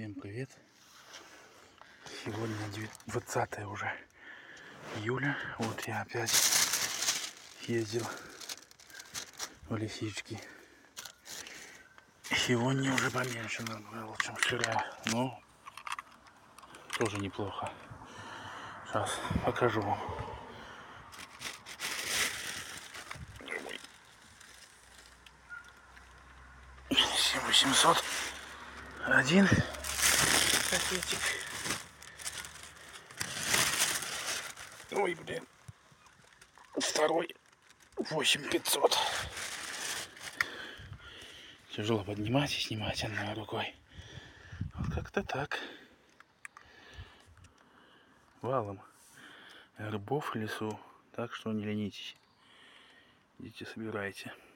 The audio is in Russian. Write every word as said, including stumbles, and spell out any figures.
Всем привет! Сегодня двадцатое уже июля. Вот я опять ездил в лисички. Сегодня уже поменьше было, чем вчера, но тоже неплохо. Сейчас покажу вам. семь восемьсот один пакетик. Ой, блин. Второй восемь пятьсот. Тяжело поднимать и снимать одной рукой. Вот как-то так. Валом грибов в лесу. Так что не ленитесь. Идите, собирайте.